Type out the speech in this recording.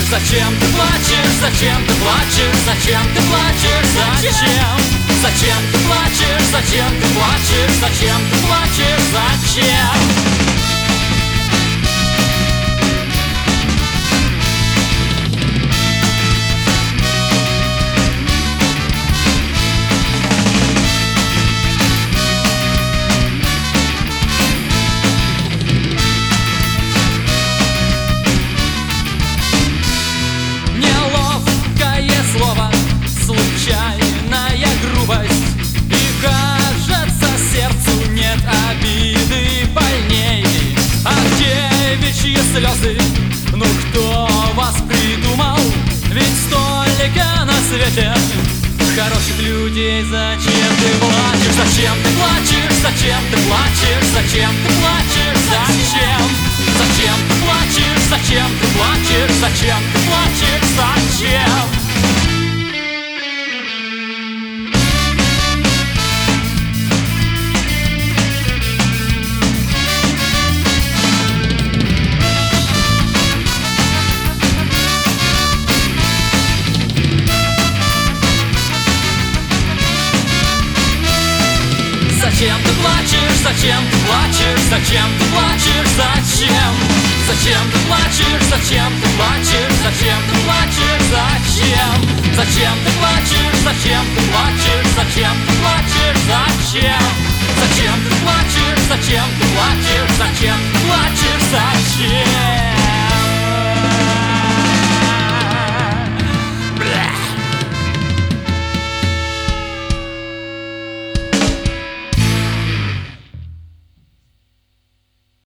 Зачем ты плачешь, зачем ты плачешь, зачем ты плачешь, зачем? Зачем ты плачешь, зачем ты плачешь, зачем ты плачешь, зачем? Случайная грубость, и кажется, сердцу нет обиды больней. А девичьи слезы, ну кто вас придумал? Ведь столько на свете хороших людей. Зачем ты плачешь, зачем ты плачешь, зачем ты плачешь, зачем ты плачешь, зачем? Зачем ты плачешь, зачем ты плачешь, зачем ты плачешь, зачем? Зачем ты плачешь, зачем ты плачешь, зачем ты плачешь, зачем? Зачем ты плачешь, зачем ты плачешь, зачем ты плачешь, зачем? Зачем ты плачешь, зачем ты плачешь, зачем ты плачешь, зачем? Зачем ты плачешь, зачем ты плачешь, зачем ты плачешь, зачем?